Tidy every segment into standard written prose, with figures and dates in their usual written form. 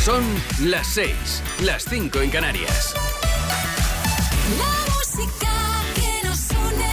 Son las 6, las 5 en Canarias. La música que nos une.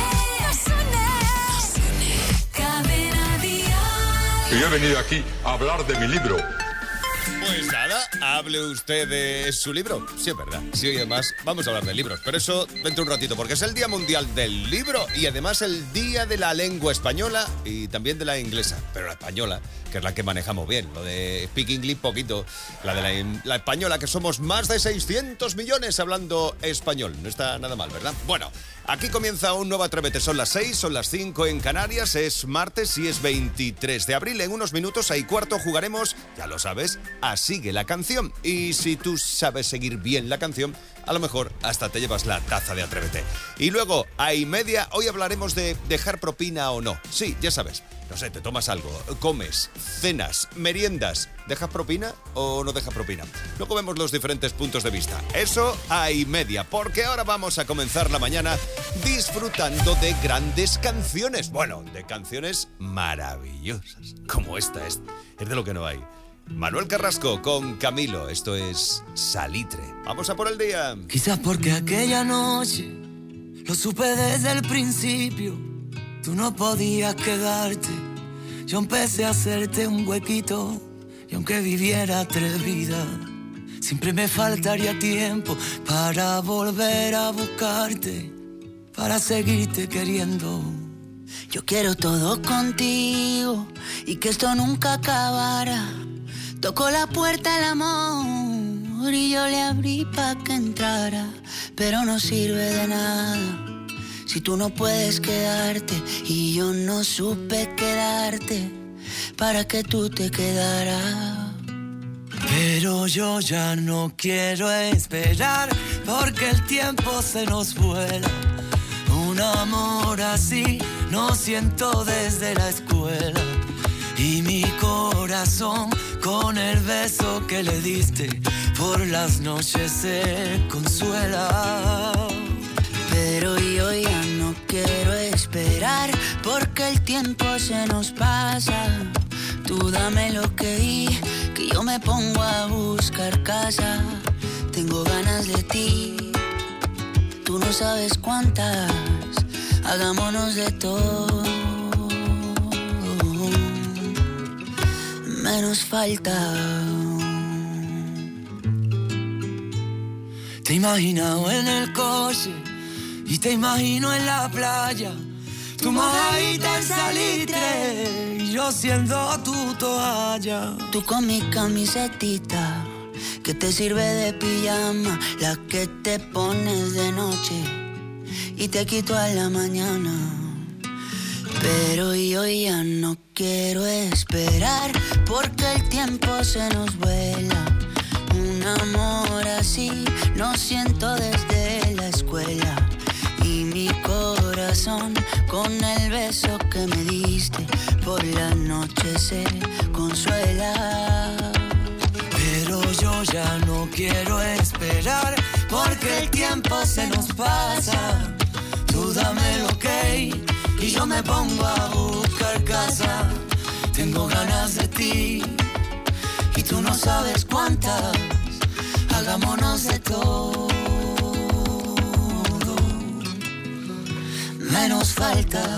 Cadena Dial. Yo he venido aquí a hablar de mi libro. Pues nada, hable usted de su libro. Sí, es verdad. Sí, y además vamos a hablar de libros. Pero eso dentro de un ratito, porque es el Día Mundial del Libro y además el Día de la Lengua Española y también de la inglesa. Pero la española, que es la que manejamos bien. Lo de Speak English, poquito. La de la española, que somos más de 600 millones hablando español. No está nada mal, ¿verdad? Bueno, aquí comienza un nuevo Atrévete. Son las 6, son las 5 en Canarias. Es martes y es 23 de abril. En unos minutos, ahí cuarto, jugaremos, ya lo sabes, a Sigue la Canción. Y si tú sabes seguir bien la canción, a lo mejor hasta te llevas la taza de Atrévete. Y luego, a y media, hoy hablaremos de dejar propina o no. Sí, ya sabes. No sé, te tomas algo, comes, cenas, meriendas. ¿Dejas propina o no dejas propina? Luego vemos los diferentes puntos de vista. Eso a y media, porque ahora vamos a comenzar la mañana disfrutando de grandes canciones. Bueno, de canciones maravillosas, como esta. Es de lo que no hay. Manuel Carrasco con Camilo. Esto es Salitre. Vamos a por el día. Quizás porque aquella noche lo supe desde el principio. Tú no podías quedarte. Yo empecé a hacerte un huequito. Y aunque viviera 3 vidas, siempre me faltaría tiempo para volver a buscarte, para seguirte queriendo. Yo quiero todo contigo y que esto nunca acabara. Tocó la puerta el amor y yo le abrí pa' que entrara, pero no sirve de nada si tú no puedes quedarte y yo no supe quedarte para que tú te quedaras. Pero yo ya no quiero esperar porque el tiempo se nos vuela. Un amor así no siento desde la escuela. Y mi corazón con el beso que le diste por las noches se consuela. Pero yo ya no quiero esperar porque el tiempo se nos pasa. Tú dame lo que yo me pongo a buscar casa. Tengo ganas de ti, tú no sabes cuántas. Hagámonos de todo, menos falta. Te he imaginado en el coche y te imagino en la playa. Tu mojadita en salitre y yo siendo tu toalla. Tú con mi camisetita que te sirve de pijama, la que te pones de noche y te quito a la mañana. Pero yo ya no quiero esperar porque el tiempo se nos vuela. Un amor así no siento desde la escuela. Y mi corazón con el beso que me diste por la noche se consuela. Pero yo ya no quiero esperar porque el tiempo se nos pasa. Tú dame el ok y yo me pongo a buscar casa. Tengo ganas de ti y tú no sabes cuántas. Hagámonos de todo, menos falta.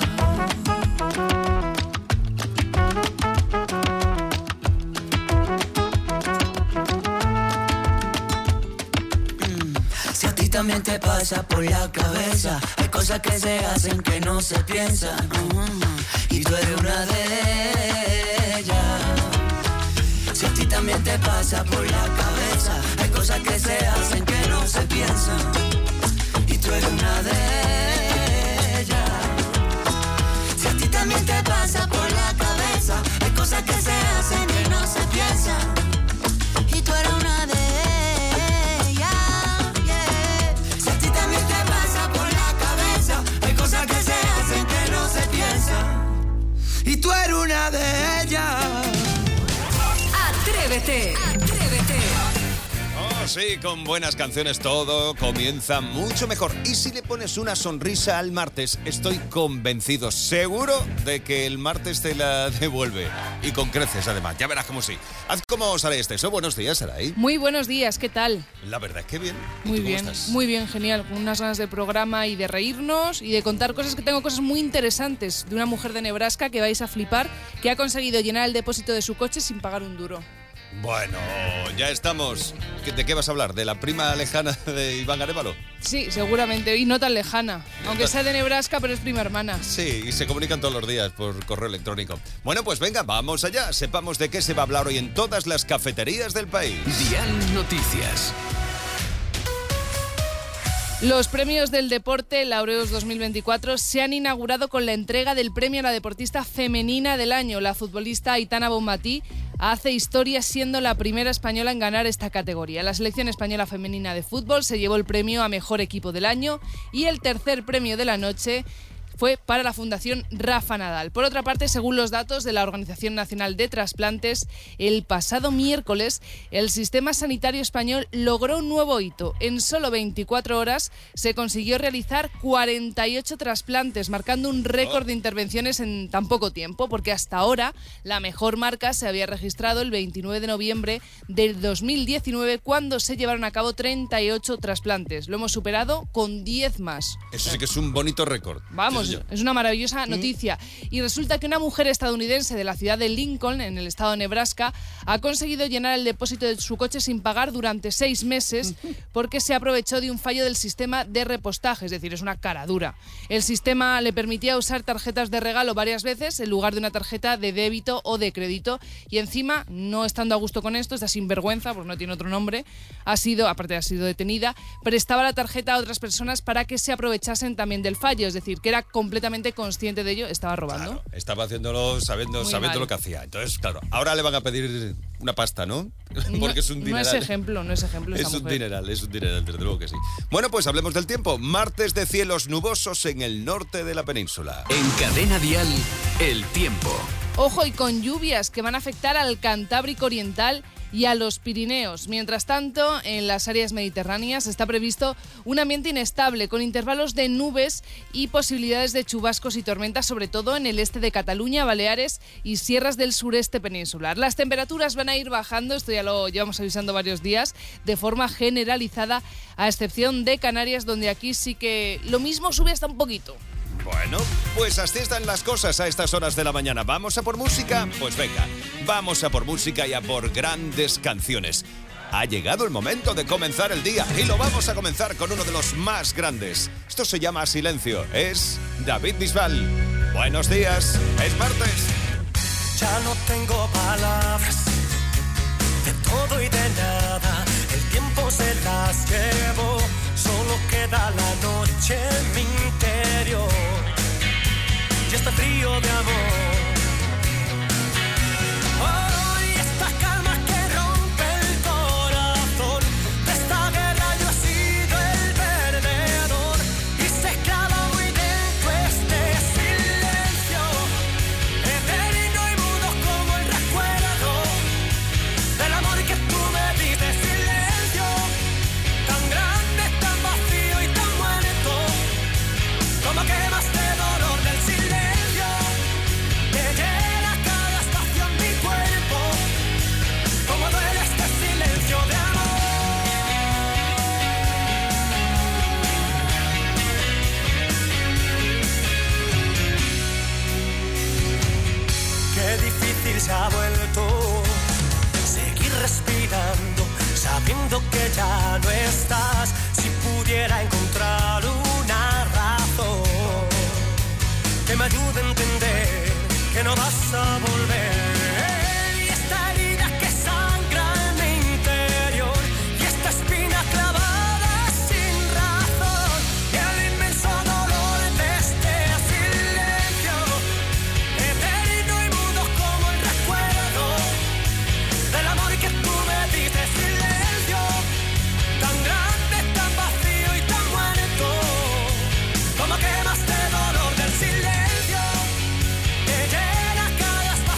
Si a ti también te pasa por la cabeza, hay cosas que se hacen que no se piensan, y tú eres una de ellas. Si a ti también te pasa por la cabeza, hay cosas que se hacen que no se piensan, y tú eres una de ellas. Si a ti también te pasa por la cabeza, hay cosas que se hacen que no se piensan, y tú eres una de ellas. Si a ti también te pasa por la cabeza, hay cosas que se hacen que no se piensan, y tú eres una de ellas. Atrévete, atrévete. Sí, con buenas canciones todo comienza mucho mejor. Y si le pones una sonrisa al martes, estoy convencido, seguro de que el martes te la devuelve. Y con creces, además. Ya verás cómo sí. Haz como Saray Esteso. Buenos días, Saray. Muy buenos días, ¿qué tal? La verdad es que bien. ¿Y Muy tú bien, cómo estás? muy bien, genial. Con unas ganas de programa y de reírnos y de contar cosas, que tengo cosas muy interesantes de una mujer de Nebraska que vais a flipar, que ha conseguido llenar el depósito de su coche sin pagar un duro. Bueno, ya estamos. ¿De qué vas a hablar? ¿De la prima lejana de Iván Arévalo? Sí, seguramente, y no tan lejana. Aunque sea de Nebraska, pero es prima hermana. Sí, y se comunican todos los días por correo electrónico. Bueno, pues venga, vamos allá. Sepamos de qué se va a hablar hoy en todas las cafeterías del país. Dial Noticias. Los premios del deporte Laureus 2024 se han inaugurado con la entrega del premio a la deportista femenina del año. La futbolista Aitana Bonmatí hace historia siendo la primera española en ganar esta categoría. La selección española femenina de fútbol se llevó el premio a mejor equipo del año y el tercer premio de la noche fue para la Fundación Rafa Nadal. Por otra parte, según los datos de la Organización Nacional de Trasplantes, el pasado miércoles el sistema sanitario español logró un nuevo hito. En solo 24 horas se consiguió realizar 48 trasplantes, marcando un récord de intervenciones en tan poco tiempo, porque hasta ahora la mejor marca se había registrado el 29 de noviembre del 2019, cuando se llevaron a cabo 38 trasplantes. Lo hemos superado con 10 más. Eso sí que es un bonito récord. Vamos, es una maravillosa noticia. Y resulta que una mujer estadounidense de la ciudad de Lincoln, en el estado de Nebraska, ha conseguido llenar el depósito de su coche sin pagar durante 6 meses porque se aprovechó de un fallo del sistema de repostaje, es decir, es una cara dura. El sistema le permitía usar tarjetas de regalo varias veces en lugar de una tarjeta de débito o de crédito, y encima, no estando a gusto con esto, esta sinvergüenza, porque no tiene otro nombre, ha sido detenida, prestaba la tarjeta a otras personas para que se aprovechasen también del fallo, es decir, que era completamente consciente de ello, estaba robando. Claro, estaba haciéndolo sabiendo lo que hacía. Entonces, claro, ahora le van a pedir una pasta, ¿no? Porque es un dineral. No es ejemplo esta es un mujer. dineral, desde luego que sí. Bueno, pues hablemos del tiempo. Martes de cielos nubosos en el norte de la península. En Cadena Dial, el tiempo. Ojo, y con lluvias que van a afectar al Cantábrico Oriental y a los Pirineos. Mientras tanto, en las áreas mediterráneas está previsto un ambiente inestable, con intervalos de nubes y posibilidades de chubascos y tormentas, sobre todo en el este de Cataluña, Baleares y sierras del sureste peninsular. Las temperaturas van a ir bajando, esto ya lo llevamos avisando varios días, de forma generalizada, a excepción de Canarias, donde aquí sí que lo mismo sube hasta un poquito. Bueno, pues así están las cosas a estas horas de la mañana. ¿Vamos a por música? Pues venga, vamos a por música y a por grandes canciones. Ha llegado el momento de comenzar el día y lo vamos a comenzar con uno de los más grandes. Esto se llama Silencio, es David Bisbal. Buenos días, es martes. Ya no tengo palabras, de todo y de nada, el tiempo se las llevó, solo queda la noche en mi interior, y este frío de amor. Hoy esta calma que rompe el corazón, de esta guerra yo he sido el perdedor, y se clava muy dentro este silencio, eterno y mudo como el recuerdo del amor que tú me diste. Silencio tan grande, tan vacío y tan muerto, como quemaste dolor del silencio, que llena cada espacio en mi cuerpo, como duele este silencio de amor. Qué difícil se ha vuelto seguir respirando, sabiendo que ya no estás. Si pudiera encontrar una razón que me ayude a entender que no vas a volver. Y esta herida que sangra en mi interior, y esta espina clavada sin razón, y el inmenso dolor de este silencio, eterno y mudo como el recuerdo del amor que tú me diste. Silencio tan grande, tan vacío y tan muerto, como quemaste dolor del silencio, que llena cada espacio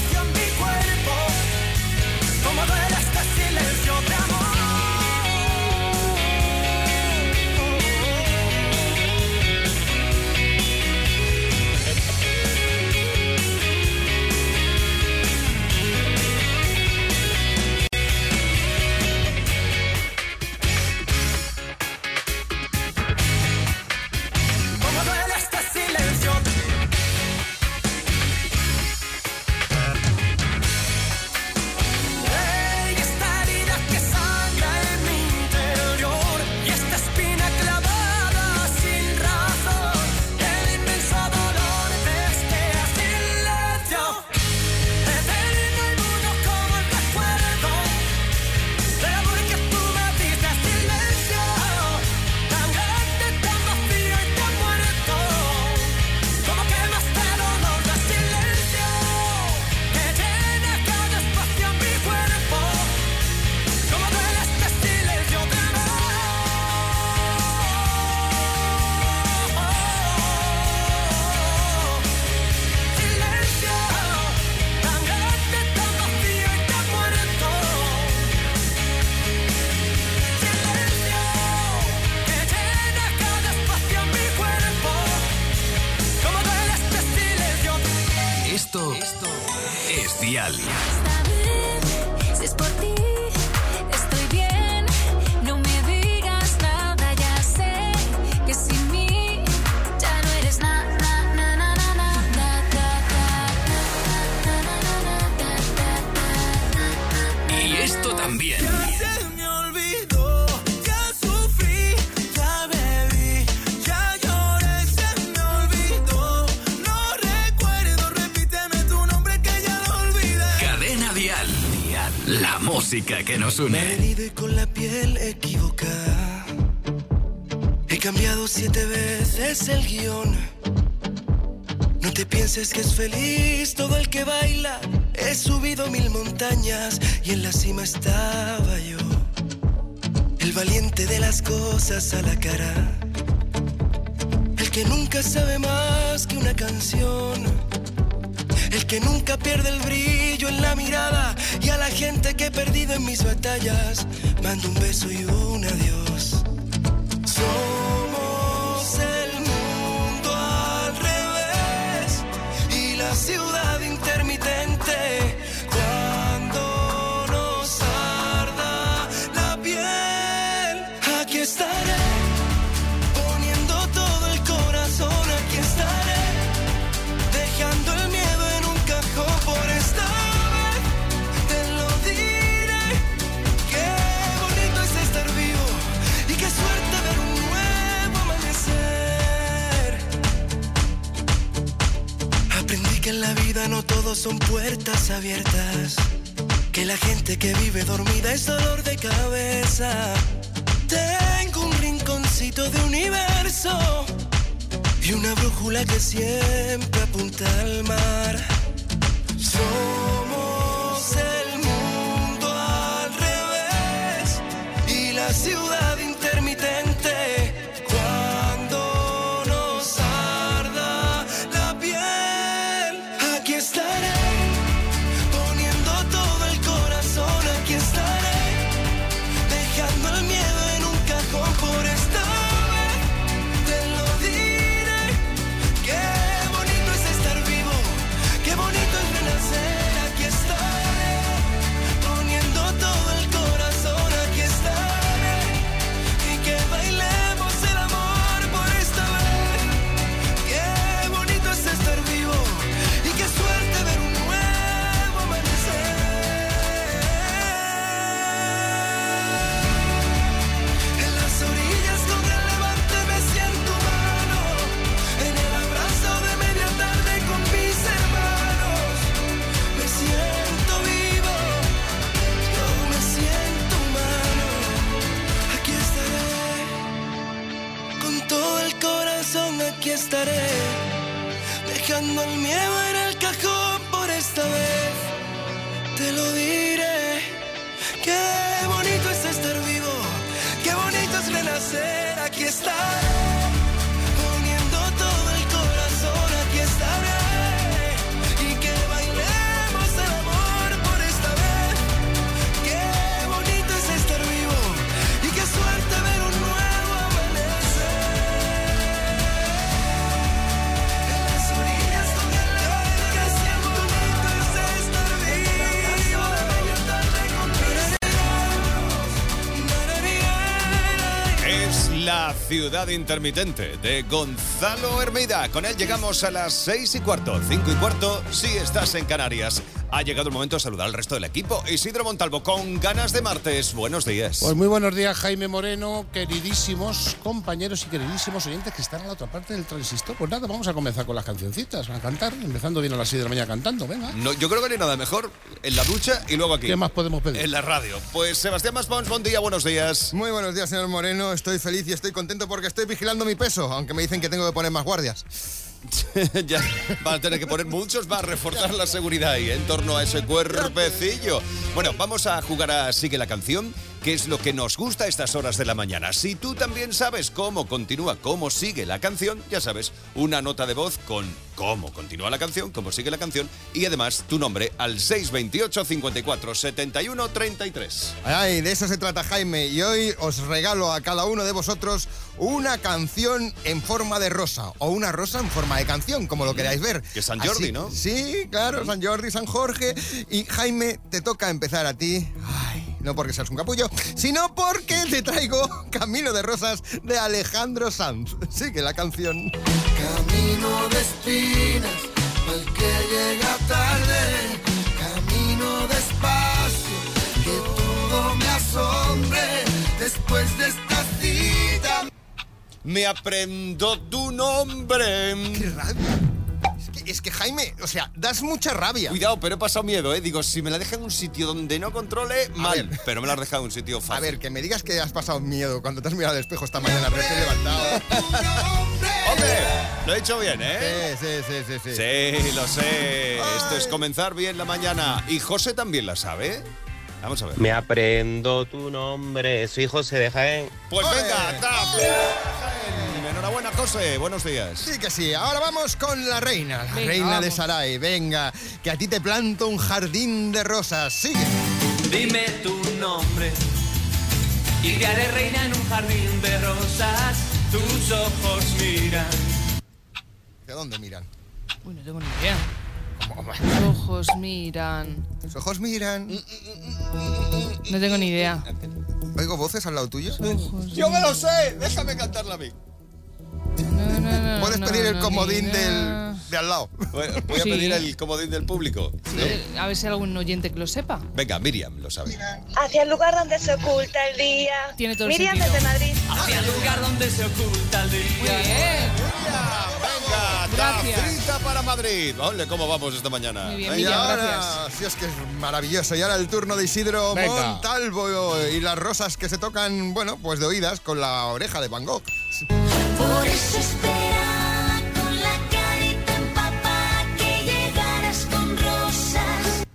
esto también. Ya se me olvidó, ya sufrí, ya bebí, ya lloré, se me olvidó. No recuerdo, repíteme tu nombre que ya lo olvidé. Cadena Dial. La música que nos une. Me he herido y con la piel equivocada. He cambiado 7 veces el guión. No te pienses que es feliz todo el que baila. He subido 1000 montañas y en la cima estaba yo. El valiente de las cosas a la cara. El que nunca sabe más que una canción. El que nunca pierde el brillo en la mirada. Y a la gente que he perdido en mis batallas mando un beso y un adiós. Somos el mundo al revés y la ciudad intermitente. Cuando nos arda la piel, aquí estaré, poniendo todo el corazón. Aquí estaré, dejando el miedo en un cajón. Por esta vez te lo diré. Qué bonito es estar vivo y qué suerte ver un nuevo amanecer. Aprendí que en la vida no todos son puertas abiertas, que la gente que vive dormida es dolor de cabeza. Tengo un rinconcito de universo y una brújula que siempre apunta al mar. Somos el mundo al revés y la ciudad intermitente. Cuando nos arda la piel, aquí estaré, poniendo todo el corazón. Aquí estaré, dejando el miedo en un cajón. Por esta vez te lo diré. Qué bonito es estar vivo, qué bonito es renacer. Aquí estaré, poniendo todo el corazón. Aquí estaré, y que bailemos el amor por esta vez. Qué bonito es estar vivo y qué suerte ver un nuevo amanecer. En las orillas con el levante me siento humano. En el abrazo de media tarde con mis hermanos me siento vivo, yo me siento humano. Aquí estaré, con todo el corazón. Aquí estaré, dejando el miedo en el cajón. Por esta vez te lo diré. Qué bonito es estar vivo, qué bonito es renacer. Aquí estaré, poniendo todo el corazón. Aquí estaré, y que bailemos el amor por esta vez. Qué bonito es estar vivo y qué suerte ver un nuevo amanecer. En las orillas con el levante que siento bonito es estar vivo. De media tarde con mis hermanos. Es La ciudad intermitente de Gonzalo Hermida. Con él llegamos a las 6:15, 5:15 si estás en Canarias. Ha llegado el momento de saludar al resto del equipo. Isidro Montalvo, con ganas de martes. Buenos días. Pues muy buenos días, Jaime Moreno, queridísimos compañeros y queridísimos oyentes que están a la otra parte del transistor. Pues nada, vamos a comenzar con las cancioncitas, a cantar, empezando bien a las 6 de la mañana cantando, venga. No, yo creo que no hay nada mejor en la ducha y luego aquí. ¿Qué más podemos pedir? En la radio. Pues Sebastián Maspons, buen día, buenos días. Muy buenos días, señor Moreno. Estoy feliz y estoy contento porque estoy vigilando mi peso, aunque me dicen que tengo que poner más guardias. Ya van a tener que poner muchos, va a reforzar la seguridad ahí en torno a ese cuerpecillo. Bueno, vamos a jugar a Sigue la Canción, que es lo que nos gusta a estas horas de la mañana. Si tú también sabes cómo continúa, cómo sigue la canción, ya sabes, una nota de voz con cómo continúa la canción, cómo sigue la canción, y además tu nombre al 628 54 71 33. Ay, de eso se trata, Jaime, y hoy os regalo a cada uno de vosotros una canción en forma de rosa, o una rosa en forma de canción, como lo queráis ver. Que es San Jordi, así, ¿no? Sí, claro, San Jordi, San Jorge. Y Jaime, te toca empezar a ti. Ay, no porque seas un capullo, sino porque te traigo Camino de Rosas de Alejandro Sanz. Sigue la canción. Camino de espinas, al que llega tarde, camino despacio, que tú después de esta cita. Me aprendo tu nombre. ¡Qué rabia! Es que Jaime, o sea, das mucha rabia. Cuidado, pero he pasado miedo, ¿eh? Digo, si me la deja en un sitio donde no controle, mal. ver. Pero me la has dejado en un sitio fácil. A ver, que me digas que has pasado miedo cuando te has mirado al espejo esta mañana recién levantado. ¡Hombre! Lo he hecho bien, ¿eh? Sí. Sí, lo sé. Esto es comenzar bien la mañana. ¿Y José también la sabe? Vamos a ver. Me aprendo tu nombre. Soy José de Jaén. Pues ¡Ole! venga, enhorabuena, José. Buenos días. Sí que sí. Ahora vamos con la reina. La Venga, reina de vamos. Sarai. Venga, que a ti te planto un jardín de rosas. Sigue. Dime tu nombre y te haré reina en un jardín de rosas. Tus ojos miran. ¿De dónde miran? Uy, no tengo ni idea. Ojos miran. Tus ojos miran. No tengo ni idea. Oigo voces al lado tuyo. ¡Yo me lo sé! Déjame cantarla a mí. No, Puedes pedir el comodín ni nada. de al lado. Voy a Sí. pedir el comodín del público. A ver si hay algún oyente que lo sepa. Venga, Miriam lo sabe. Hacia el lugar donde se oculta el día. Tiene todo el Miriam sentido. desde Madrid. Hacia el lugar donde se oculta el Muy día. bien. Venga, Gracias. tacita para Madrid. Ole, ¿cómo vamos esta mañana? Muy bien, Y Miriam, ahora, gracias. sí, es que es maravilloso. Y ahora el turno de Isidro Venga. Montalvo y las rosas que se tocan, bueno, pues de oídas con la oreja de Van Gogh. Por eso esperaba con la carita empapada que llegaras con rosas.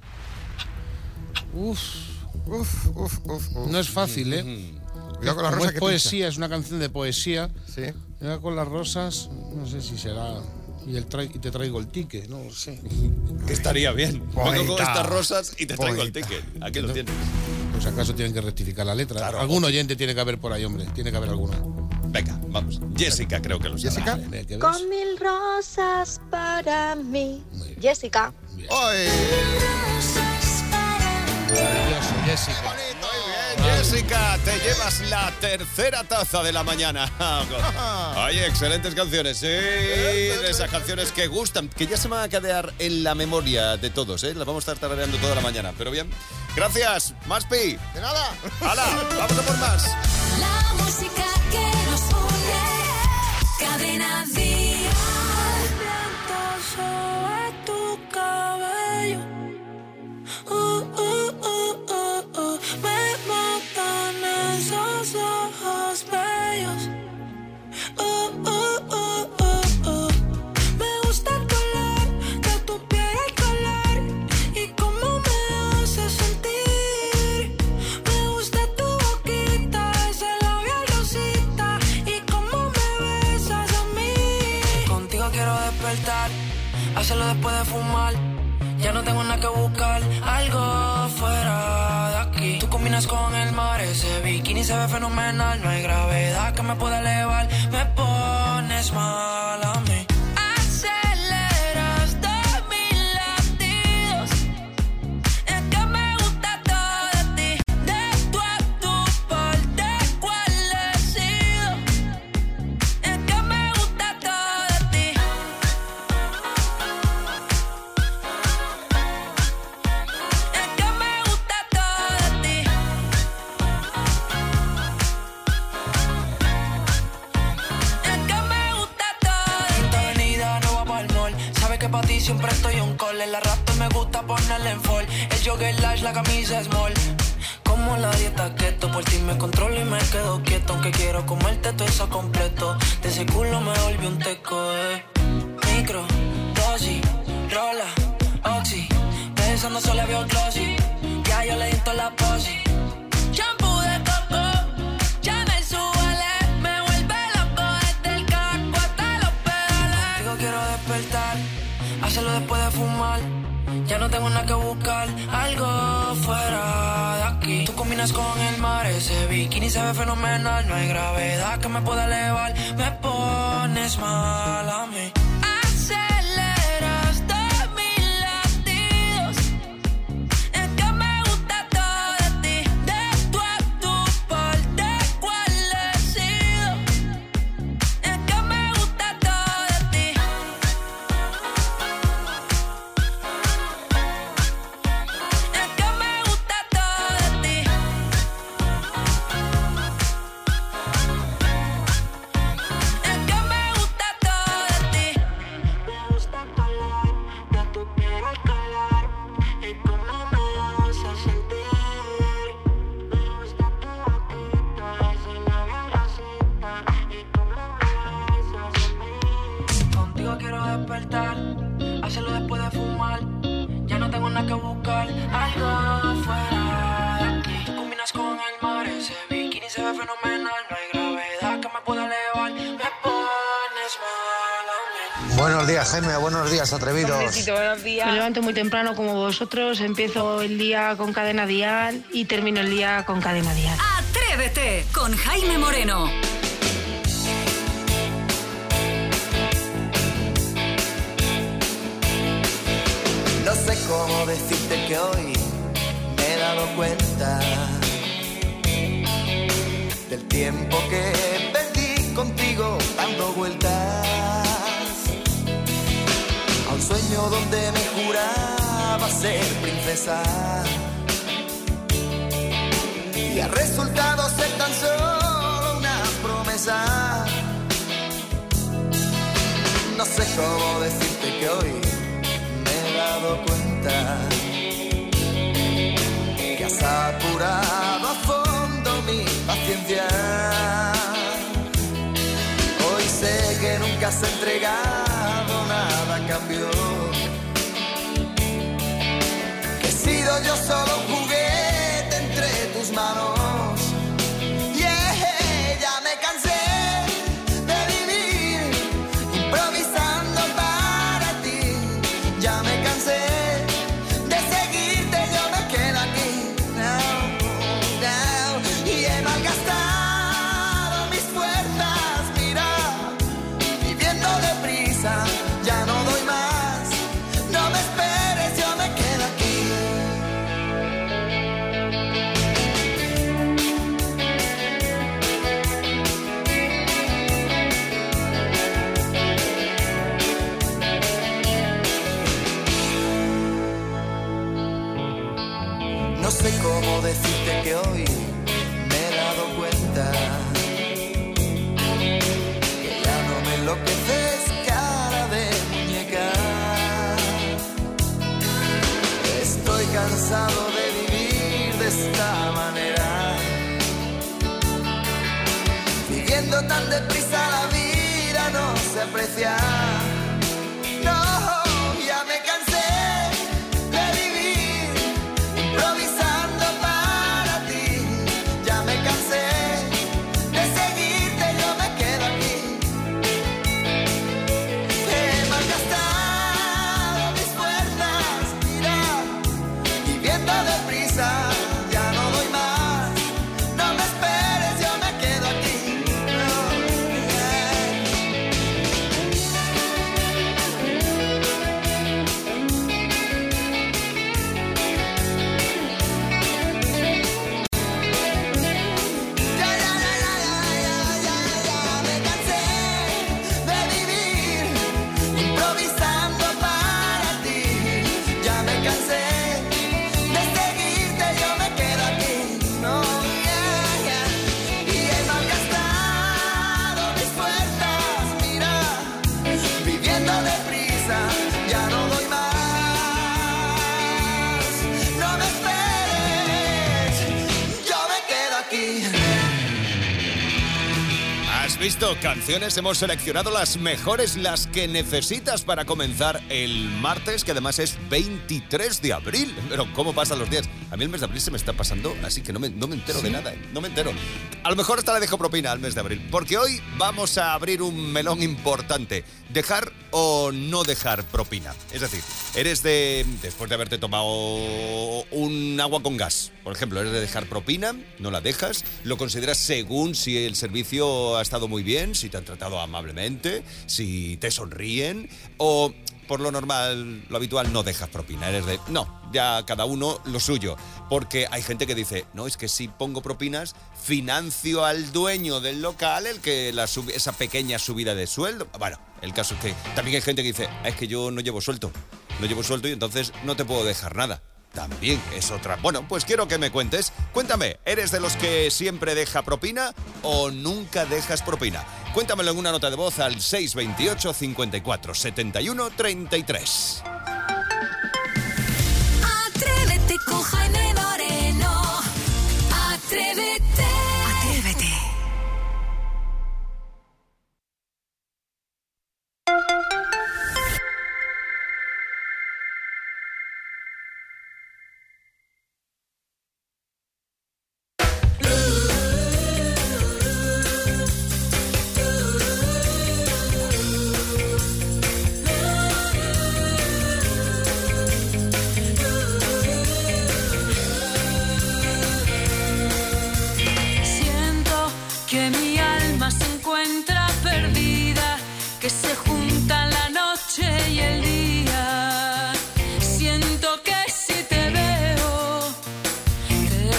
Uf. No es fácil, ¿eh? Cuidado con la Como rosa es que poesía, es una canción de poesía. pincha. Sí. Llega con las rosas, no sé si será. Y te traigo el ticket, no lo sé. Que estaría bien. Vengo con Poeta. estas rosas y te traigo el Poeta. ticket. Aquí lo tienes. Pues acaso tienen que rectificar la letra. Claro. Algún oyente tiene que haber por ahí, hombre. Tiene que haber alguno. Venga, vamos. Jessica creo que lo sabe. Jessica. Mira, ¿qué ves? Con 1000 rosas para mí. Jessica. ¡Ay! Rosas para Maravilloso, Jessica. Jessica, te llevas la tercera taza de la mañana. Oye, excelentes canciones, sí. De esas canciones que gustan, que ya se van a quedar en la memoria de todos, ¿eh? Las vamos a estar tarareando toda la mañana, pero bien. Gracias, Maspi. ¡De nada! ¡Hala! ¡Vamos a por más! la música que nos une. Cadena Dial. Sobre tu cabello. Me matan esos ojos bellos. Me gusta el color de tu piel, el color y cómo me hace sentir. Me gusta tu boquita, ese labial rosita y cómo me besas a mí. Contigo quiero despertar, hacerlo después de fumar. Ya no tengo nada que buscar, algo fuera de aquí. Tú combinas con el mar, ese bikini se ve fenomenal. No hay gravedad que me pueda elevar, me pones mal a mí. Aceleras de mis latidos, es que me gusta todo de ti. De tu a tu parte, ¿cuál he sido? Es que me gusta todo de ti. Es que me gusta todo de ti. Es que me gusta todo de ti. Esta avenida no va pa'l mall. Sabes que pa' ti siempre estoy un call. En la raptor me gusta ponerle en fall. El jogger large, la camisa small. Como la dieta keto, por ti me controlo y me quedo quieto. Aunque quiero comerte todo eso completo. De ese culo me volví un teco, Micro, dosis, rola, oxi. Pensando solo había un glossy. Ya yo le di toda la posi. Shampoo de coco, ya me suele. Me vuelve loco desde el casco hasta los pedales. Contigo quiero despertar, hacerlo después de fumar. Ya no tengo nada que buscar, algo fuera de aquí. Tú combinas con el mar, ese bikini se ve fenomenal. No hay gravedad que me pueda elevar, me pones mal a mí. Aceleras de mis latidos, es que me gusta todo de ti. De tu a tu parte, ¿cuál he sido? Es que me gusta todo de ti. Es que me gusta todo de ti. fenomenal, no hay gravedad que me pueda elevar. Me pones mal a mí. Buenos días, Jaime. Buenos días, atrevidos. Buenos días. Me levanto muy temprano como vosotros, empiezo el día con Cadena Dial y termino el día con Cadena Dial. Atrévete con Jaime Moreno. No sé cómo decirte que hoy me he dado cuenta del tiempo que perdí contigo dando vueltas a un sueño donde me juraba ser princesa y ha resultado ser tan solo una promesa. No sé cómo decirte que hoy me he dado cuenta que has apurado a fondo mi paciencia. Hoy sé que nunca has entregado nada a cambio, que he sido yo solo un juguete entre tus manos. Yeah, ya me cansé de vivir improvisando para ti. Ya me cansé de seguirte, yo me quedo aquí. Now, now. Y he malgastado mis fuerzas, mira, viviendo deprisa. Ya no doy más, no me esperes, yo me quedo aquí. No sé cómo decirte que hoy me he dado cuenta que ya no me enloqueces, cara de muñeca. Estoy cansado de vivir de esta manera, viviendo tan deprisa la vida no se aprecia. No, ya me cansé de vivir improvisando para ti. Ya me cansé de seguirte, yo me quedo aquí. He malgastado mis fuerzas, mira, viviendo deprisa. Ya no doy más, no me esperes, yo me quedo aquí. No, me cansé de vivir improvisando para ti. Ya me cansé de seguirte, yo me quedo aquí. No, y he malgastado mis fuerzas, mira, viviendo deprisa. Ya no doy más, no me esperes, yo me quedo aquí. ¿Has visto? Canciones, hemos seleccionado las mejores, las que necesitas para comenzar el martes, que además es 23 de abril. Pero ¿cómo pasan los días? A mí el mes de abril se me está pasando, así que no me entero de nada, no me entero. A lo mejor hasta le dejo propina al mes de abril, porque hoy vamos a abrir un melón importante. ¿Dejar o no dejar propina? Es decir, eres después de haberte tomado un agua con gas, por ejemplo, eres de dejar propina, no la dejas, lo consideras según si el servicio ha estado muy bien, si te han tratado amablemente, si te sonríen, o por lo normal, lo habitual, no dejas propina. Eres de, no, ya cada uno lo suyo. Porque hay gente que dice, no, es que si pongo propinas, financio al dueño del local esa pequeña subida de sueldo. Bueno, el caso es que también hay gente que dice, es que yo no llevo sueldo y entonces no te puedo dejar nada. También es otra. Bueno, pues quiero que me cuentes. Cuéntame, ¿eres de los que siempre deja propina o nunca dejas propina? Cuéntamelo en una nota de voz al 628 54 71 33. Atrévete con Jaime Moreno. Atrévete. Atrévete.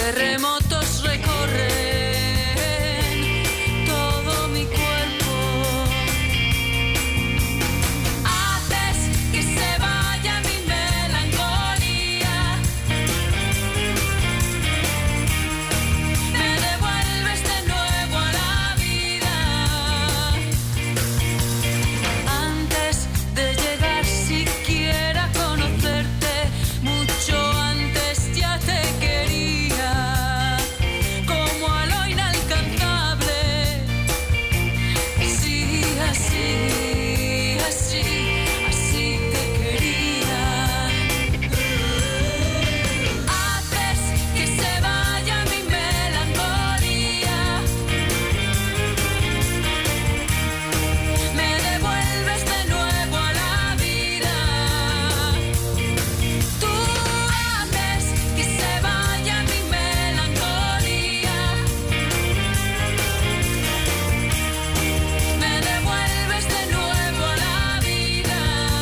terremotos recorren todo mi cuerpo. Haces que se vaya mi melancolía. Me devuelves de nuevo a la vida. Antes de llegar siquiera a conocerte, mucho antes ya te quería, como a lo inalcanzable. Sí, así, así, así te quería. Haces que se vaya mi melancolía. Me devuelves de nuevo a la vida. Tú haces que se vaya mi melancolía. Me devuelves de nuevo a la vida.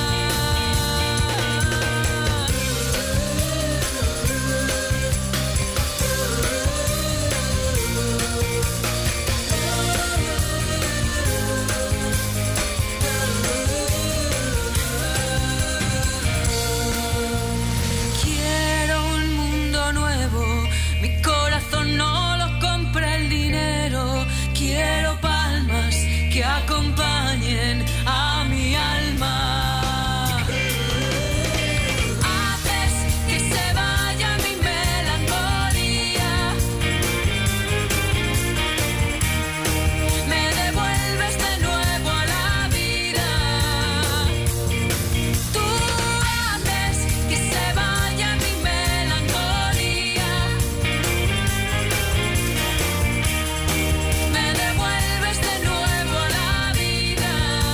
Quiero un mundo nuevo, mi corazón no lo compra el dinero. Quiero palmas que acompañen a mi alma. Haces que se vaya mi melancolía. Me devuelves de nuevo a la vida. Tú haces que se vaya mi melancolía. Me devuelves de nuevo a la vida.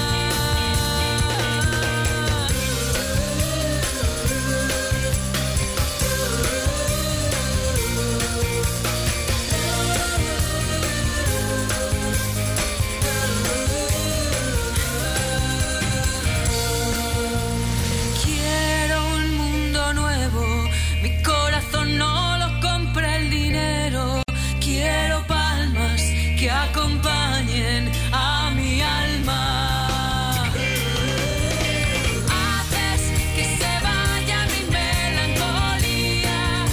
Quiero un mundo nuevo, mi corazón no lo compra el dinero. Quiero palmas que acompañen a mi alma. Haces que se vaya mi melancolía.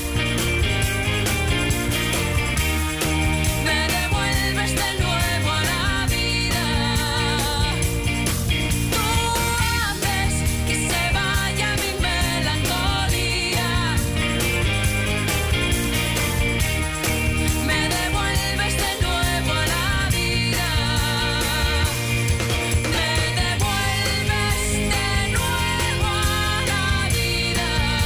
Me devuelves de nuevo a la vida. Tú haces que se vaya mi melancolía. Me devuelves de nuevo a la vida. Me devuelves de nuevo a la vida.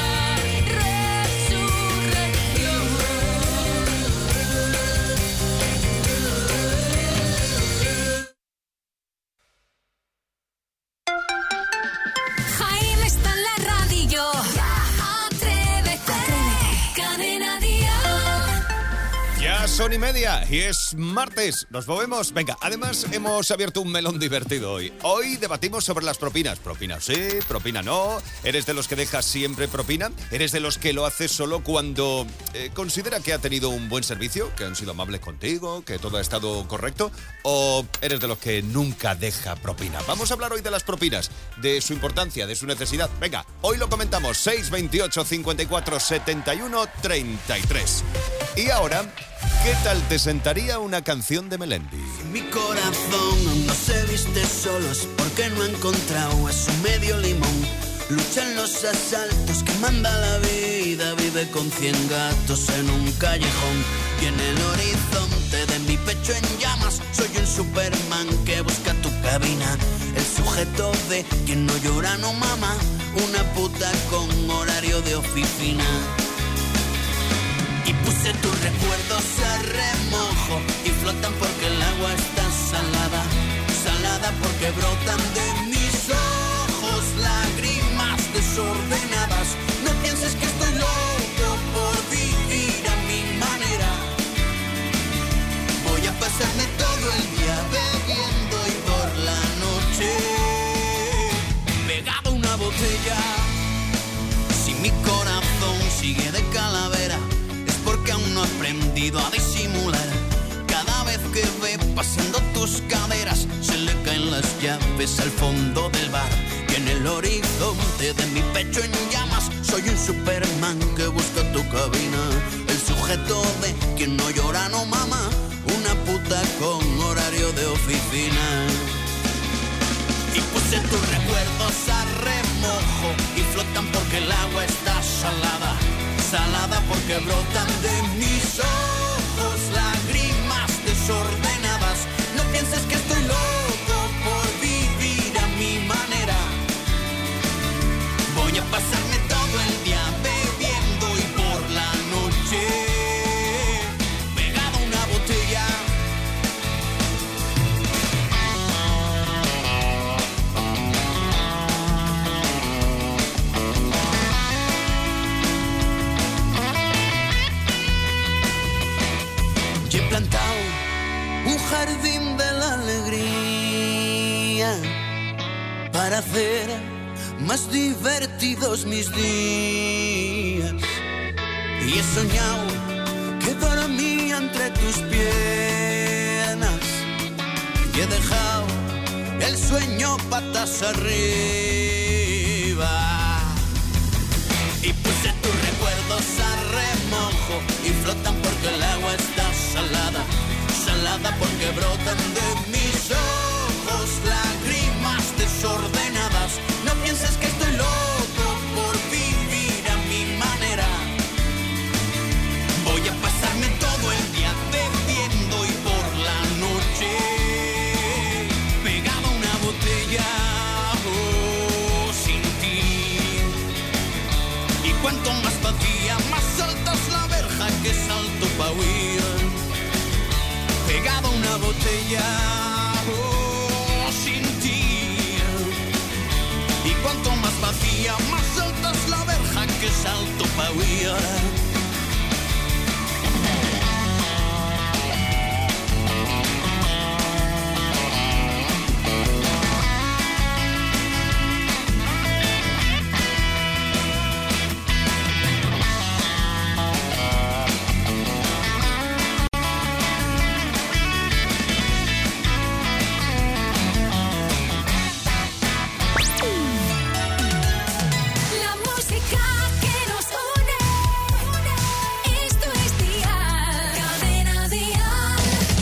Jaime está en la radio. Atrévete. Cadena Dial. Ya son 1:30 y es martes. ¿Nos movemos? Venga, además hemos abierto un melón divertido hoy. Hoy debatimos sobre las propinas. Propina sí, propina no. ¿Eres de los que dejas siempre propina? ¿Eres de los que lo haces solo cuando considera que ha tenido un buen servicio, que han sido amables contigo, que todo ha estado correcto? ¿O eres de los que nunca deja propina? Vamos a hablar hoy de las propinas, de su importancia, de su necesidad. Venga, hoy lo comentamos. 628 54 71 33. Y ahora, ¿qué tal te sentaría una canción de Melendi? Mi corazón aún no se viste solo, es porque no ha encontrado a su medio limón. Lucha en los asaltos que manda la vida, vive con 100 gatos en un callejón. Y en el horizonte de mi pecho en llamas, soy un Superman que busca tu cabina. El sujeto de quien no llora no mama, una puta con horario de oficina. Y puse tus recuerdos a remojo y flotan porque el agua está salada. Salada porque brotan de mis ojos lágrimas desordenadas. No pienses que estoy loco por vivir a mi manera. Voy a pasarme todo el día bebiendo y por la noche pegado a una botella. Si mi corazón sigue de calavera, porque aún no aprendí aprendido a disimular. Cada vez que ve paseando tus caderas, se le caen las llaves al fondo del bar. Y en el horizonte de mi pecho en llamas, soy un Superman que busca tu cabina. El sujeto de quien no llora no mama, una puta con horario de oficina. Y puse tus recuerdos a remojo y flotan porque el agua está salada. Salada porque brotan de mis ojos lágrimas desordenadas. No pienses que estoy loco por vivir a mi manera. Voy a pasarme todo el día bebiendo y por la noche pegado a una botella. Y he plantado un jardín de la alegría para hacer más divertidos mis días. Y he soñado que dormía entre tus piernas y he dejado el sueño patas arriba. Y puse tus recuerdos a remojo y flotan porque el agua está salada. Salada porque brotan de mis ojos lágrimas desordenadas. No pienses que estoy loco por vivir a mi manera. Voy a pasarme todo el día bebiendo y por la noche pegado a una botella, oh, sin ti. Y cuanto más vacía, más alta es la verja que salto pa' huir. Pegado a una botella, oh, sin ti. Y cuanto más vacía, más alta es la verja que salto pa' huir. La música que nos une. Esto es Dial. Cadena Dial.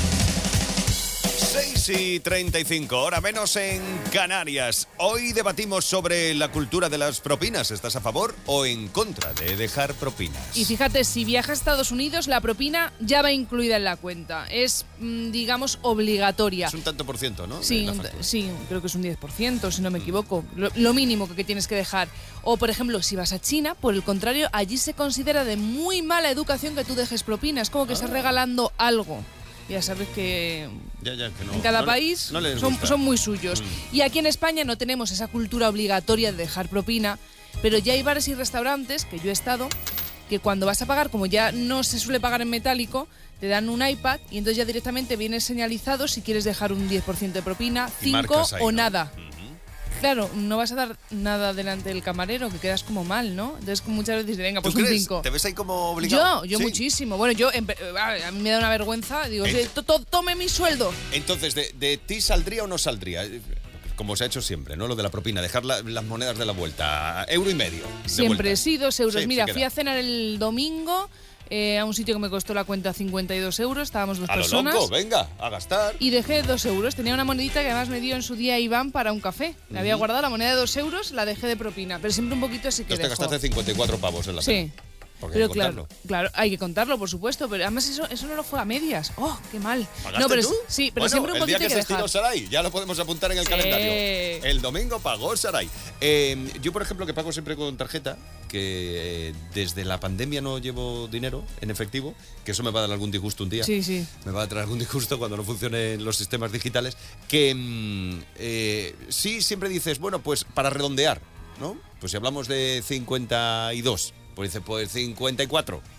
6:35, hora menos en Canarias. Hoy debatimos sobre la cultura de las propinas. ¿Estás a favor o en contra de dejar propinas? Y fíjate, si viajas a Estados Unidos, la propina ya va incluida en la cuenta. Es, digamos, obligatoria. Es un tanto por ciento, ¿no? Sí, sí, creo que es un 10%, si no me equivoco. Lo mínimo que tienes que dejar. O, por ejemplo, si vas a China, por el contrario, allí se considera de muy mala educación que tú dejes propina. Es como que estás regalando algo. Ya sabes que que no. en cada No- país no les gusta. son muy suyos. Y aquí en España no tenemos esa cultura obligatoria de dejar propina, pero ya hay bares y restaurantes, que yo he estado, que cuando vas a pagar, como ya no se suele pagar en metálico, te dan un iPad y entonces ya directamente viene señalizado si quieres dejar un 10% de propina, Y 5 marcas ahí, o ¿no? nada. Claro, no vas a dar nada delante del camarero, que quedas como mal, ¿no? Entonces muchas veces dices, venga, pues ¿Tú un crees? 5. ¿Te ves ahí como obligado? Yo Sí. muchísimo. Bueno, a mí me da una vergüenza. Digo, sí, tome mi sueldo. Entonces, ¿de ti saldría o no saldría? Como se ha hecho siempre, ¿no? Lo de la propina, dejar las monedas de la vuelta. €1,50. de Siempre vuelta. sí, 2 euros. Sí, Mira, se fui queda. a cenar el domingo a un sitio que me costó la cuenta 52 euros. Estábamos dos A lo personas. loco, venga, a gastar. Y dejé 2 euros. Tenía una monedita que además me dio en su día Iván para un café. La había guardado, la moneda de 2 euros, la dejé de propina. Pero siempre un poquito sí que Entonces te dejo. gastaste 54 pavos en la Sí. cena. Porque Pero hay que contarlo. claro, hay que contarlo, por supuesto. Pero además eso no lo fue a medias. ¡Oh, qué mal! ¿Pagaste No, pero tú? sí, pero Bueno, siempre un el día poquito que hay que se estiró dejar. Saray, ya lo podemos apuntar en el Sí. calendario. El domingo pagó Saray. Yo, por ejemplo, que pago siempre con tarjeta, que desde la pandemia no llevo dinero en efectivo, que eso me va a dar algún disgusto un día. Sí, sí. Me va a traer algún disgusto cuando no funcionen los sistemas digitales. Que sí, siempre dices, bueno, pues para redondear, ¿no? Pues si hablamos de 52, pues dice, pues 54.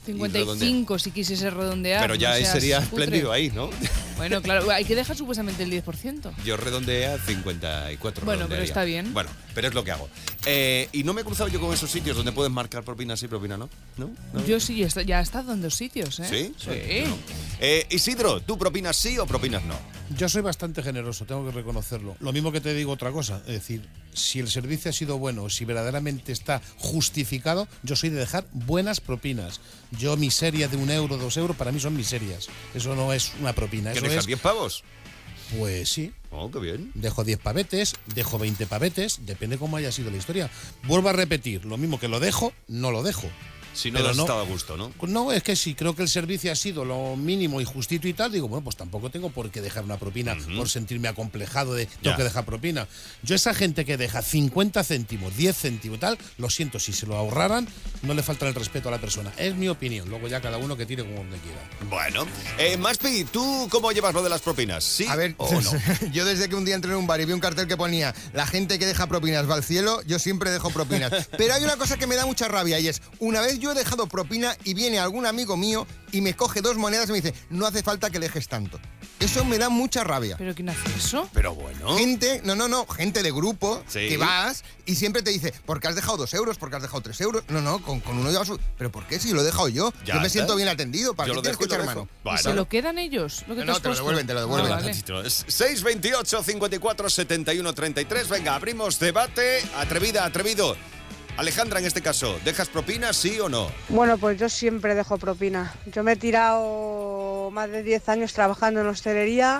55 si quisiese redondear. Pero ya no seas sería cutre. espléndido ahí, ¿no? Bueno, claro, hay que dejar supuestamente el 10%. Yo redondeé a 54. Bueno, pero redondearía. está bien. Bueno, pero es lo que hago. Y no me he cruzado yo con esos sitios donde puedes marcar propina sí, propina no. ¿No? Yo sí, ya he estado en 2 sitios, ¿eh? ¿Sí? Sí. No. Isidro, ¿tú propinas sí o propinas no? Yo soy bastante generoso, tengo que reconocerlo. Lo mismo que te digo otra cosa, es decir, si el servicio ha sido bueno, si verdaderamente está justificado, yo soy de dejar buenas propinas. Yo miseria de 1 euro, 2 euros, para mí son miserias. Eso no es una propina. ¿Qué Eso dejas, es, 10 pavos? Pues sí. Oh, qué bien. Dejo 10 pavetes, dejo 20 pavetes, depende cómo haya sido la historia. Vuelvo a repetir, lo mismo que lo dejo, no lo dejo. Si no Pero has no- estado a gusto, ¿no? No, es que si creo que el servicio ha sido lo mínimo y justito y tal, digo, bueno, pues tampoco tengo por qué dejar una propina por sentirme acomplejado de tengo Ya. que dejar propina. Yo esa gente que deja 50 céntimos, 10 céntimos y tal, lo siento, si se lo ahorraran, no le falta el respeto a la persona. Es mi opinión, luego ya cada uno que tire como donde quiera. Bueno, Maspi, ¿tú cómo llevas lo de las propinas? ¿Sí A ver, o no? yo desde que un día entré en un bar y vi un cartel que ponía la gente que deja propinas va al cielo, yo siempre dejo propinas. Pero hay una cosa que me da mucha rabia y es, una vez yo he dejado propina y viene algún amigo mío y me coge 2 monedas y me dice, no hace falta que dejes tanto. Eso me da mucha rabia. ¿Pero quién hace eso? Pero bueno. Gente, gente de grupo, Sí. que vas y siempre te dice, porque has dejado 2 euros, porque has dejado 3 euros. No, con uno llevas su... ¿Pero por qué? Si lo he dejado yo. Ya yo me está. siento bien atendido. ¿Para Yo qué lo tienes dejo que y lo echar dejo. mano? Bueno. ¿Se lo quedan ellos? Lo que No, has te lo puesto? devuelven, te lo devuelven. Ah, vale. Es 628 54 71 33. Venga, abrimos debate. Atrevida, atrevido. Alejandra, en este caso, ¿dejas propina, sí o no? Bueno, pues yo siempre dejo propina. Yo me he tirado más de 10 años trabajando en hostelería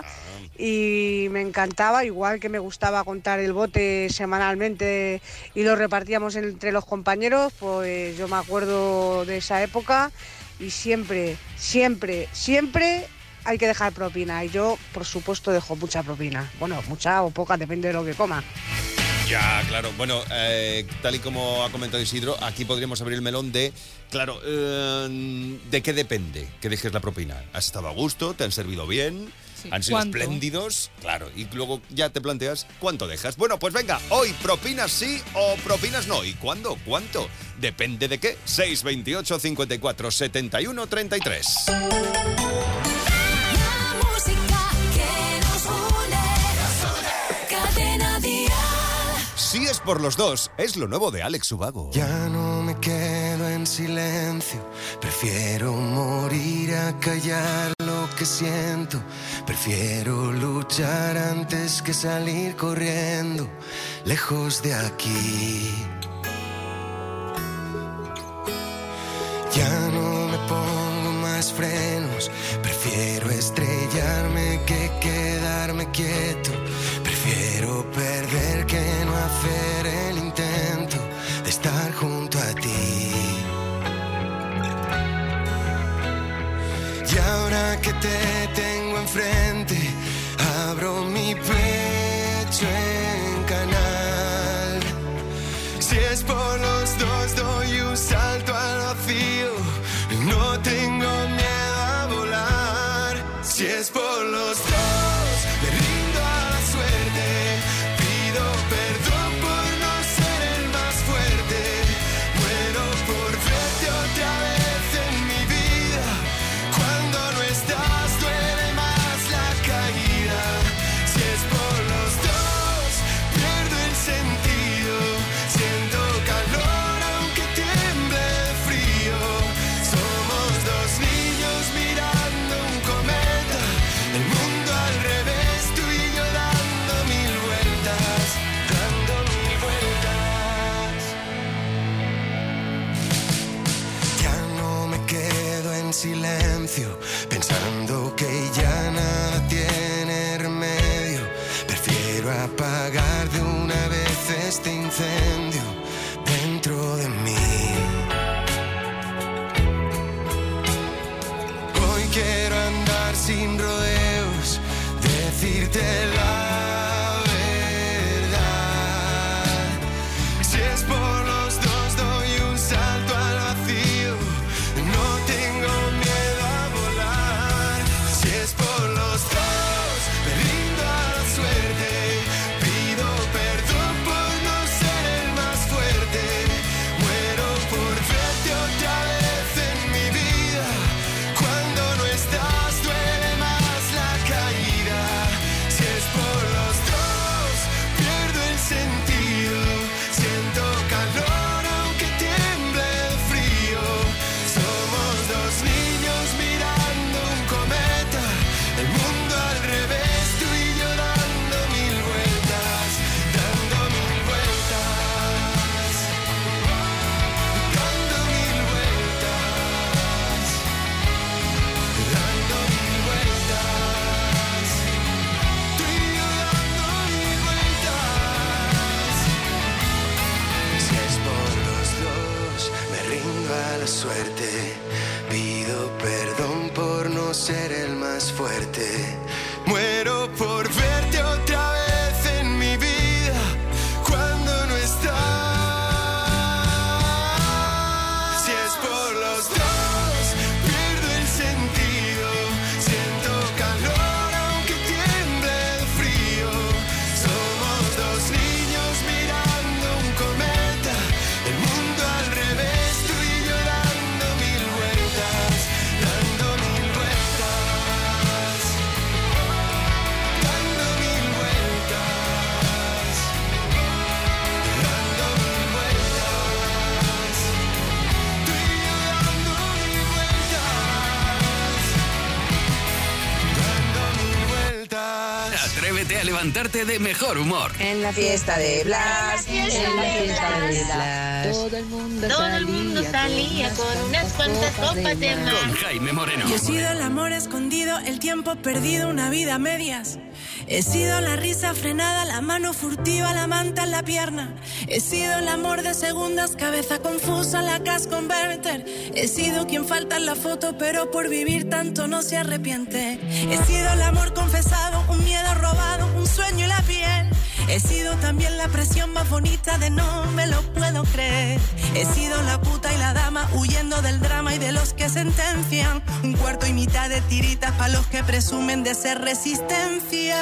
y me encantaba, igual que me gustaba contar el bote semanalmente y lo repartíamos entre los compañeros, pues yo me acuerdo de esa época y siempre hay que dejar propina. Y yo, por supuesto, dejo mucha propina. Bueno, mucha o poca, depende de lo que coma. Ya, claro. Bueno, tal y como ha comentado Isidro, aquí podríamos abrir el melón de, claro, ¿de qué depende que dejes la propina? ¿Has estado a gusto? ¿Te han servido bien? Sí. ¿Han sido ¿Cuánto? espléndidos? Claro, y luego ya te planteas cuánto dejas. Bueno, pues venga, hoy propinas sí o propinas no. ¿Y cuándo? ¿Cuánto? Depende de qué. 628 54 71 33. La música que nos une. Cadena Dial. Si es por los dos, es lo nuevo de Alex Ubago. Ya no me quedo en silencio, prefiero morir a callar lo que siento, prefiero luchar antes que salir corriendo, lejos de aquí. Ya no me pongo más frenos, prefiero estrellarme que quedarme quieto, prefiero perder que no hacer el intento de estar junto a ti. Y ahora que te tengo enfrente, abro mi pecho en canal. Si es por los dos, doy un salto al vacío. No tengo miedo a volar. Si es por los dos, me rindo a la suerte. Pido perdón por no ser el más fuerte. Muero por verte otra vez en mi vida. Cuando no estás, duele más la caída. Si es por los dos, pierdo el sentido. Siento calor aunque tiemble de frío. Somos dos niños mirando un cometa. El mundo al revés, tú y yo dando mil vueltas. Dando mil vueltas. Ya no me quedo en silencio, pensando que ya nada tiene remedio. Prefiero apagar de una vez este incendio dentro de mí. Hoy quiero andar sin rodeos, decirte la verdad. Si es por los dos, doy un salto al vacío. No tengo miedo a volar. Si es por los dos, me rindo a la suerte. Pido perdón por no ser el más fuerte. Muero por verte otra vez en mi vida. no ser el más fuerte. Muero por verte otra vez en mi vida cuando no estás. Si es por los dos, pierdo el sentido. Siento calor aunque tiemble el frío. Somos dos niños mirando un cometa. El mundo al revés, tú y yo dando mil vueltas. Dando mil vueltas. Dando mil vueltas. Dando mil vueltas. Tú y yo dando mil vueltas. Dando mil vueltas. Atrévete a levantarte de mejor humor. En la fiesta de Blas, en la fiesta de Blas, todo el mundo salía con unas cuantas copas de más. Con Jaime Moreno. Yo he sido el amor escondido, el tiempo perdido, una vida a medias. He sido la risa frenada, la mano furtiva, la manta en la pierna. He sido el amor de segundas, cabeza confusa, la cash converter. He sido quien falta en la foto, pero por vivir tanto no se arrepiente. He sido el amor confesado, un miedo robado, un sueño y la piel. He sido también la presión más bonita de no me lo puedo creer. He sido la puta y la dama huyendo del drama y de los que sentencian. Un cuarto y mitad de tiritas para los que presumen de ser resistencia.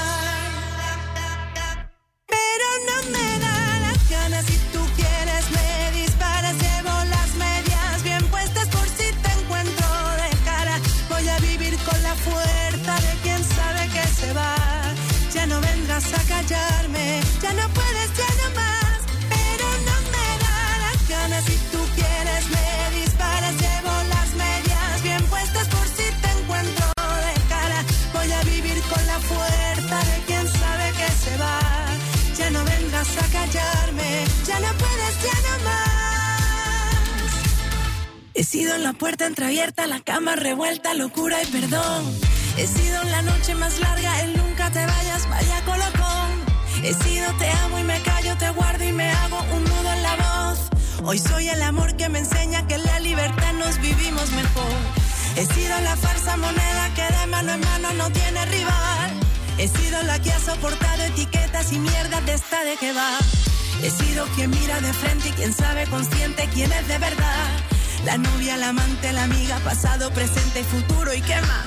Pero no me da las ganas, si tú quieres me disparas, llevo las medias bien puestas por si te encuentro de cara. Voy a vivir con la fuerza de quien sabe que se va. Ya no vendrás a callarme, ya no puedes, ya no más. Pero no me da las ganas, si tú quieres me disparas, llevo las medias bien puestas por si te encuentro de cara. Voy a vivir con la fuerza de quien sabe que se va. Ya no vengas a callarme, ya no puedes, ya no más. He sido en la puerta entreabierta, la cama revuelta, locura y perdón. He sido la noche más larga, el nunca te vayas, vaya colocón. He sido te amo y me callo, te guardo y me hago un nudo en la voz. Hoy soy el amor que me enseña que en la libertad nos vivimos mejor. He sido la falsa moneda que de mano en mano no tiene rival. He sido la que ha soportado etiquetas y mierdas de esta de que va. He sido quien mira de frente y quien sabe consciente quién es de verdad. La novia, la amante, la amiga, pasado, presente y futuro y qué más.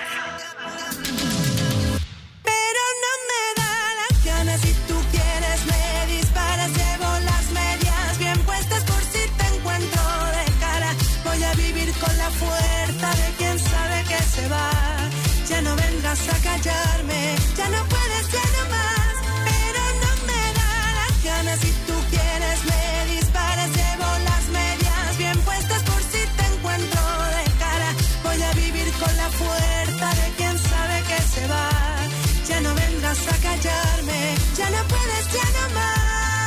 Pero no me da las ganas, si tú quieres me disparas, llevo las medias bien puestas por si te encuentro de cara. Voy a vivir con la fuerza de quien sabe que se va. Ya no vengas a callarme, ya no puedes, ya no más. Pero no me da las ganas, si tú quieres me disparas, llevo las medias bien puestas por si te encuentro de cara. Voy a vivir con la fuerza de quien sabe que se va. Ya no vengas a callarme, ya no puedes, ya no más.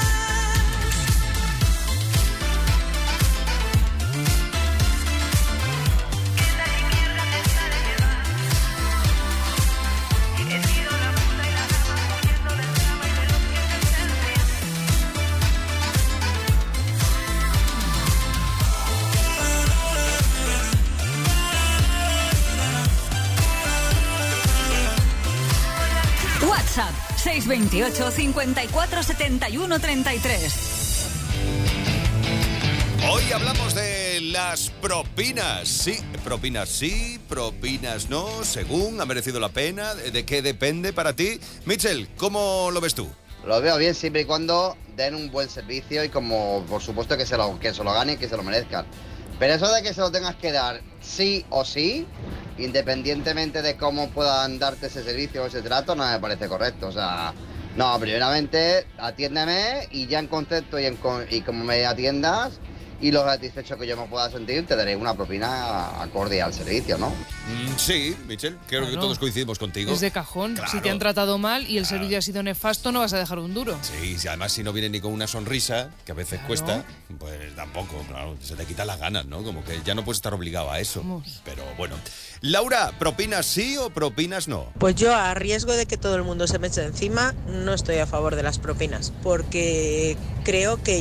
WhatsApp 628 54 71 33. Hoy hablamos de las propinas. Sí, propinas no, según ha merecido la pena. ¿De qué depende para ti? Mitchell, ¿cómo lo ves tú? Lo veo bien siempre y cuando den un buen servicio y como por supuesto que se lo ganen y que se lo merezcan. Pero eso de que se lo tengas que dar sí o sí, independientemente de cómo puedan darte ese servicio o ese trato, no me parece correcto. O sea, no, primeramente atiéndeme y ya en concepto y como me atiendas y lo satisfecho que yo me pueda sentir, te daré una propina acorde al servicio, ¿no? Sí, Michelle, creo que todos coincidimos contigo. Es de cajón. Claro. Si te han tratado mal y el servicio ha sido nefasto, no vas a dejar un duro. Sí, y además si no viene ni con una sonrisa, que a veces cuesta, pues tampoco, claro, se te quitan las ganas, ¿no? Como que ya no puedes estar obligado a eso. Pero bueno. Laura, ¿propinas sí o propinas no? Pues yo, a riesgo de que todo el mundo se me eche encima, no estoy a favor de las propinas, porque creo que ya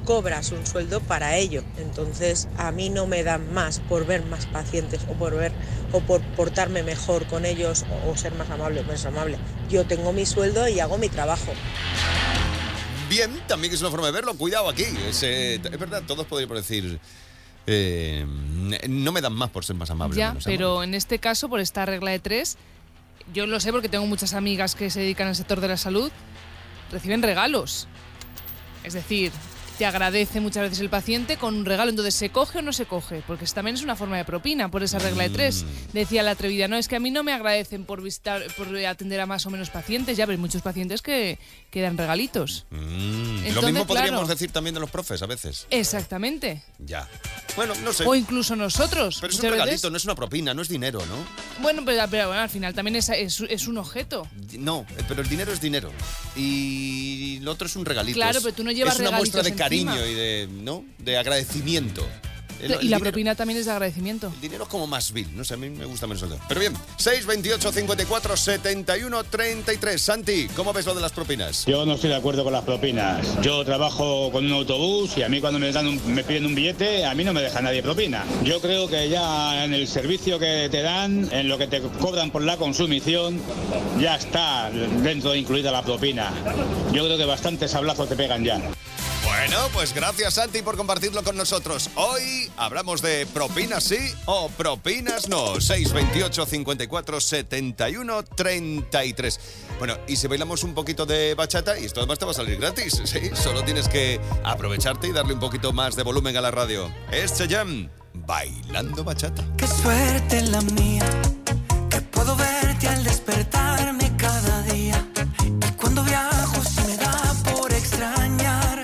cobras un sueldo para ello. Entonces a mí no me dan más por ver más pacientes o por portarme mejor con ellos o ser más amable o menos amable. Yo tengo mi sueldo y hago mi trabajo. Bien, también es una forma de verlo. Cuidado aquí. Es verdad, todos podríamos decir... no me dan más por ser más amable. Ya, menos pero amable. en este caso, por esta regla de 3, yo lo sé porque tengo muchas amigas que se dedican al sector de la salud, reciben regalos. Es decir, te agradece muchas veces el paciente con un regalo. Entonces, ¿se coge o no se coge? Porque también es una forma de propina por esa regla de 3. Decía la atrevida, no, es que a mí no me agradecen por atender a más o menos pacientes. Ya, pero hay muchos pacientes que dan regalitos. Entonces, lo mismo podríamos claro, decir también de los profes a veces. Exactamente. Ya. Bueno, no sé. O incluso nosotros. Pero es un regalito, no es una propina, no es dinero, ¿no? Bueno, pero bueno, al final también es un objeto. No, pero el dinero es dinero. Y lo otro es un regalito. Claro, pero tú no llevas regalitos. Es una muestra de cariño encima. y de, ¿no? De agradecimiento. Y la propina también es de agradecimiento. El dinero es como más vil, no sé, a mí me gusta menos el dinero. Pero bien, 628 54 71 33. Santi, ¿cómo ves lo de las propinas? Yo no estoy de acuerdo con las propinas. Yo trabajo con un autobús y a mí cuando me piden un billete, a mí no me deja nadie propina. Yo creo que ya en el servicio que te dan, en lo que te cobran por la consumición, ya está dentro incluida la propina. Yo creo que bastantes sablazos te pegan ya. Bueno, pues gracias Santi por compartirlo con nosotros. Hoy hablamos de propinas sí o propinas no. 628 54 71 33. Bueno, y si bailamos un poquito de bachata, y esto además te va a salir gratis, ¿sí? Solo tienes que aprovecharte y darle un poquito más de volumen a la radio. Es Cheyenne, bailando bachata. Qué suerte la mía, que puedo verte al despertarme cada día. Y cuando viajo se me da por extrañar.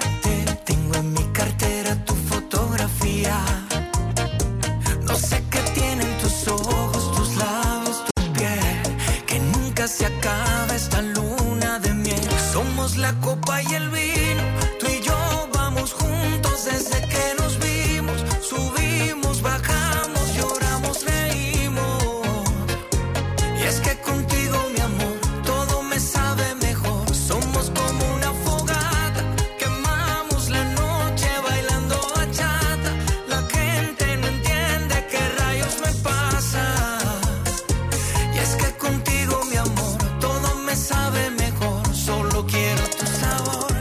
Tu fotografía, no sé qué tienen tus ojos, tus labios, tu piel, que nunca se acaba esta luna de miel. Somos la copa y el vino, tú y yo vamos juntos desde que nos vimos. Subimos, bajamos, lloramos, reímos. Y es que contigo, mi amor, todo me sabe mejor. Somos como una fogata, quemamos la noche. Sabe mejor, solo quiero tu sabor.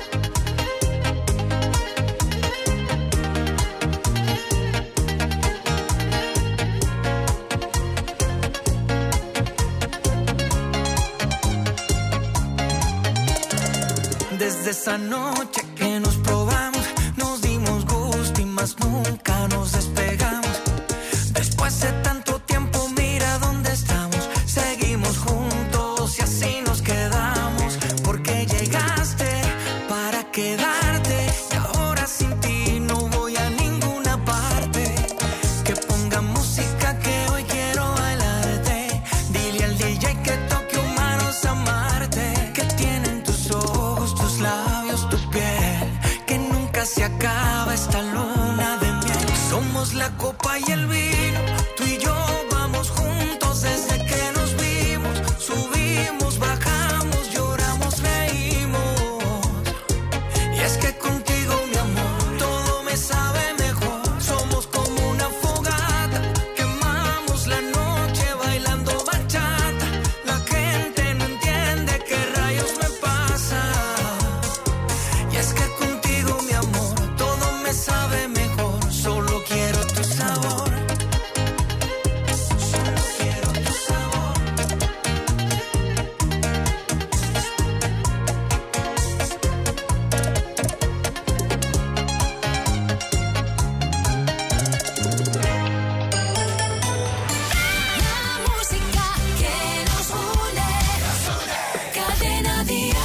Desde esa noche que nos probamos, nos dimos gusto y más nunca nos despegamos. Después de tanto tiempo, mira dónde estamos. Seguimos juntos y así nos quedamos, porque llegaste para quedarte y ahora sin ti no voy a ninguna parte. Que ponga música que hoy quiero bailarte. Dile al DJ que toque humanos amarte. Que tienen tus ojos, tus labios, tu piel, que nunca se acaba esta luna de miel. Somos la copa y el vino, tú y yo vamos juntos desde que nos vimos. Subimos, bajamos, lloramos, reímos. Y es que contigo, mi amor, todo me sabe mejor. Somos como una fogata, quemamos la noche bailando bachata. La gente no entiende qué rayos me pasa. Y es que contigo, mi amor, todo me sabe mejor. Solo quiero tu sabor. Solo quiero tu sabor. La música que nos une. Cadena Dial.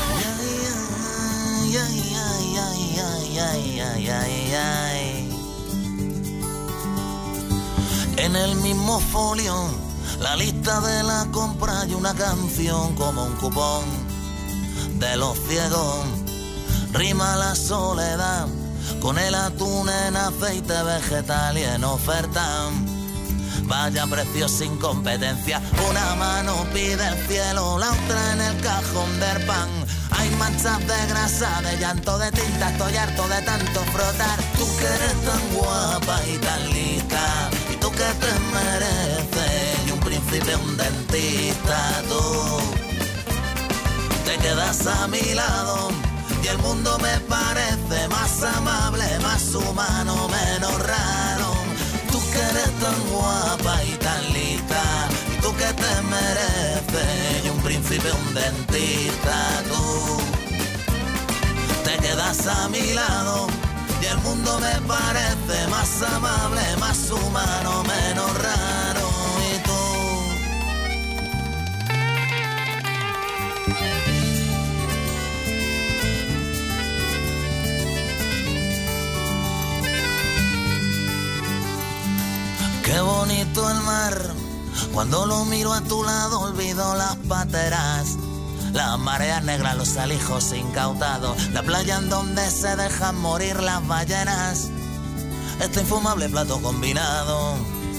En el mismo folio, la lista de la compra y una canción como un cupón de los ciegos. Rima la soledad con el atún en aceite vegetal y en oferta. Vaya precio sin competencia, una mano pide el cielo, la otra en el cajón del pan. Hay Hay manchas de grasa, de llanto, de tinta, estoy harto de tanto frotar. Tú que eres tan guapa y tan lista, y tú que te mereces, y un príncipe, un dentista, tú te quedas a mi lado, y el mundo me parece más amable, más humano, menos raro. Tú que eres tan guapa y tan lista, y tú que te mereces, y un príncipe, un dentista, tú te quedas a mi lado, y el mundo me parece más amable, más humano, menos raro. Y tú qué bonito el mar, cuando lo miro a tu lado olvido las pateras, las mareas negras, los alijos incautados, la playa en donde se dejan morir las ballenas, este infumable plato combinado.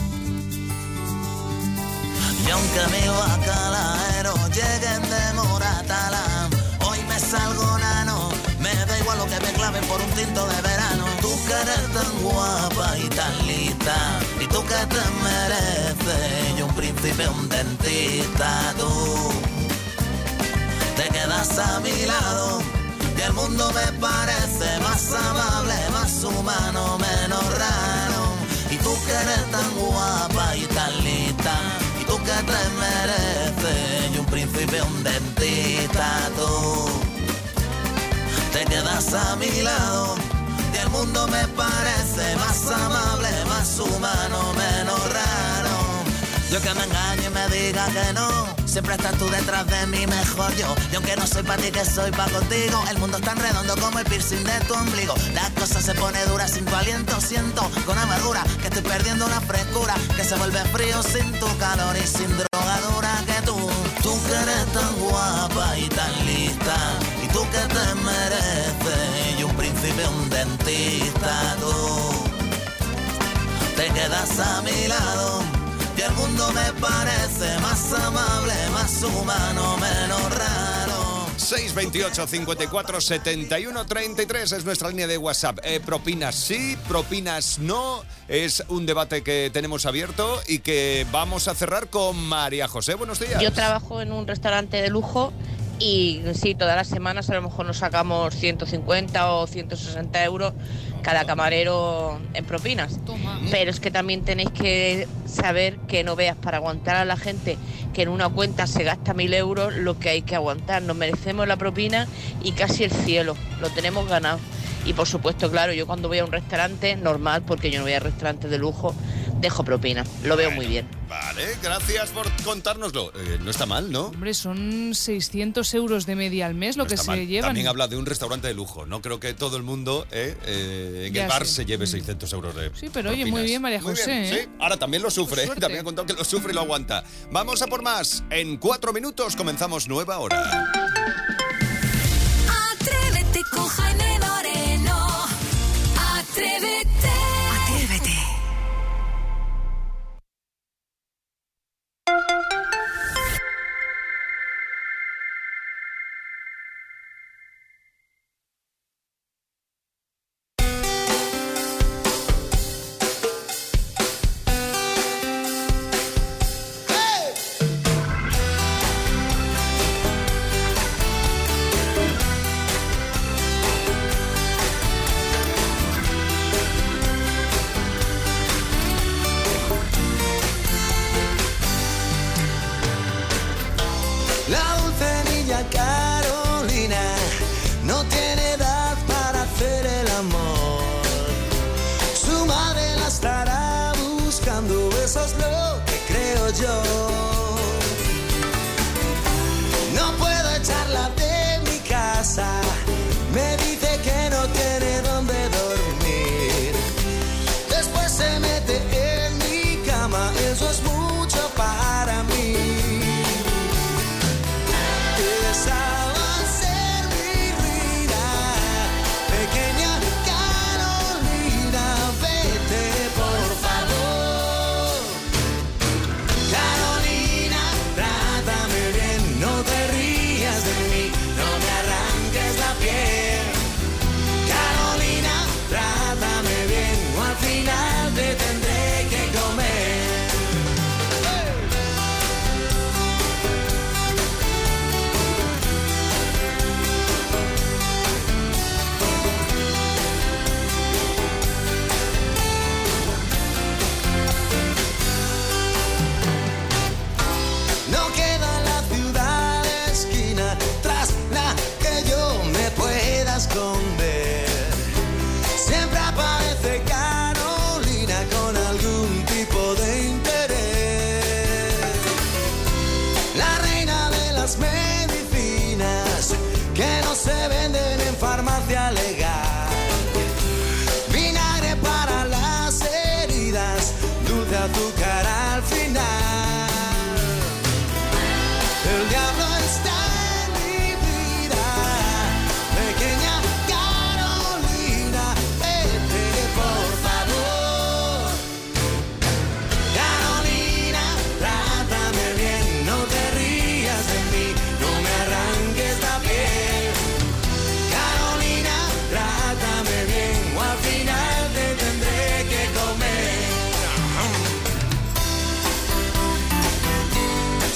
Y aunque mis bacalaeros lleguen de Moratalá, hoy me salgo nano, me da igual lo que me claven por un tinto de verano. Tú que eres tan guapa y tan lista, y tú que te mereces, y un príncipe, un dentista, tú te quedas a mi lado, y el mundo me parece más amable, más humano, menos raro. Y tú que eres tan guapa y tan lista, y tú que te mereces, y un príncipe, un dentista, tú te quedas a mi lado, y el mundo me parece más amable, más humano, menos raro. Yo que me engaño y me diga que no, siempre estás tú detrás de mí, mejor yo. Y aunque no soy para ti, que soy para contigo, el mundo es tan redondo como el piercing de tu ombligo. Las cosas se pone duras sin tu aliento, siento con amargura que estoy perdiendo una frescura, que se vuelve frío sin tu calor y sin drogadura que tú. Tú que eres tan guapa y tan lista, y tú que te mereces, y un príncipe, un dentista, tú te quedas a mi lado, y el mundo me parece más amable, más humano, menos raro. 628 54 71 33 es nuestra línea de WhatsApp. Propinas sí, propinas no. Es un debate que tenemos abierto y que vamos a cerrar con María José. Buenos días. Yo trabajo en un restaurante de lujo y sí, todas las semanas a lo mejor nos sacamos 150 o 160 euros cada camarero en propinas. Toma. Pero es que también tenéis que saber que no veas para aguantar a la gente que en una cuenta se gasta 1.000 euros lo que hay que aguantar. Nos merecemos la propina y casi el cielo, lo tenemos ganado. Y por supuesto, claro, yo cuando voy a un restaurante, normal, porque yo no voy a restaurantes de lujo, dejo propina, lo veo muy bien. Vale, gracias por contárnoslo. No está mal, ¿no? Hombre, son 600 euros de media al mes lo No que está se mal. llevan. También habla de un restaurante de lujo. No creo que todo el mundo en Ya el bar sé. se lleve 600 euros de Sí, pero oye, muy propinas. bien, María Muy José, bien, ¿eh? sí. Ahora también lo sufre. Suerte. También ha contado que lo sufre y lo aguanta. Vamos a por más. En 4 minutos comenzamos nueva hora. Atrévete con Jaime Moreno. Atrévete. Atrévete. La dulce niña Carolina no tiene edad para hacer el amor. Su madre la estará buscando, eso es lo que creo yo. No puedo echarla de mi casa, me dice que no tiene dónde dormir. Después se mete en mi cama, eso es mucho para mí. Esa va a ser mi ruina, pequeña Carolina, vete por favor. Carolina.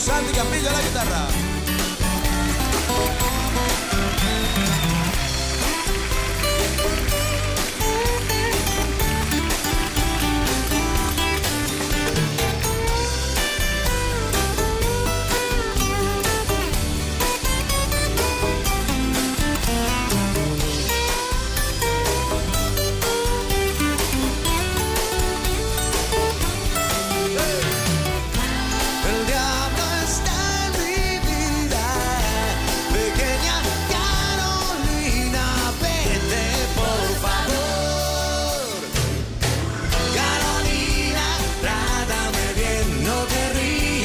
Santi Campillo a la guitarra.